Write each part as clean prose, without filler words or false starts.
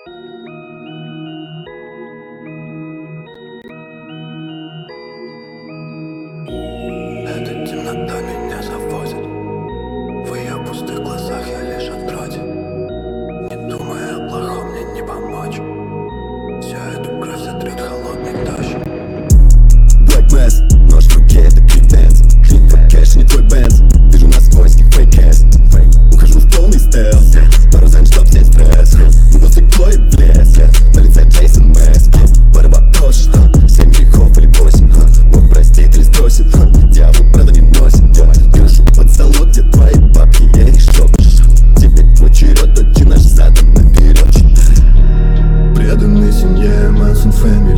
Эта темнота меня заводит. В ее пустых глазах я лишь отброде. Не думая о плохом, мне не помочь. Всю эту кровь сотрет холодный дождь. Black Mass, нож в руке, это крипенс. Клин под кэш, не твой бенз. Вижу насквозь, как фейк-эс. Ухожу в полный стелс, пару займ, чтоб снять стресс. Буду стекло и в лес, на лице Джейсон Мэски. Барабатош, 7 грехов или 8. Бог простит или сбросит, дьявол правда не носит. Пишу под столом, где твои бабки, я их шопыш. Теперь твой черед, очень наш задом наперед. Преданный семье, Manson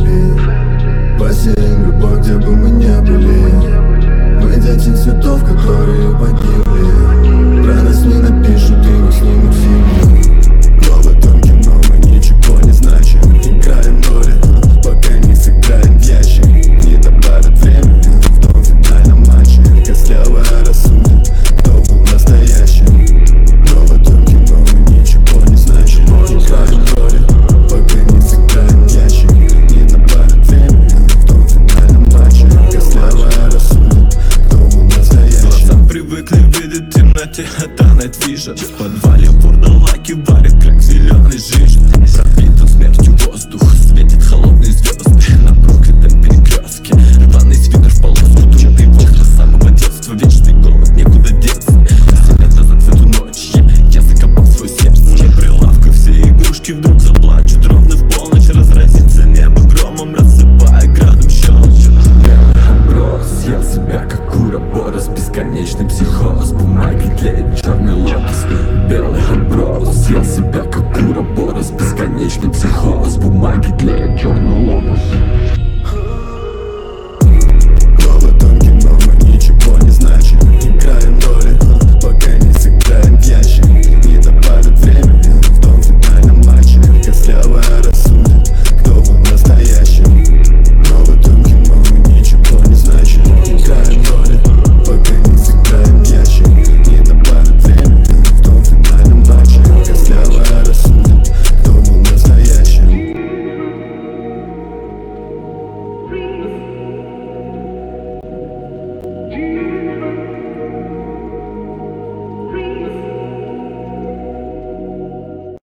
Family. Посеем любовь, где бы мы не были. Мы дети цветов, которые погибли. Про нас не напишут и не снимут фильмы. Но в этом кино мы ничего не значим. Играем в роли, пока не сыграем в ящик. Не добавят времени в том финальном матче. Костлявая рассудит, кто был настоящим. Но в этом кино мы ничего не значим. Играем в роли, пока не сыграем в ящик. Не добавят времени в том финальном матче. Костлявая рассудит, кто был настоящим. Глазам привыкли видеть в темноте, это Night Vision. В подвале вурдалаки варят крэк зеленый жижи. Пропитан смертью воздух, светит холодные звезды. На проклятом перекрестке рваный свитер в полоску. Душный волк с самого детства, вечный голод, некуда деться. 7 лет назад в эту ночь я закопал свое сердце. На прилавках все игрушки вдруг заплачут. Ровно в полночь разразится небо громом, рассыпая градом щелочь. Белый отброс, съел себя как уроборос. Бесконечный психоз, бумаги тлеет черный лотос. Белый отброс, съел себя как уроборос. Бесконечный психоз, бумаги тлеет черный лотос.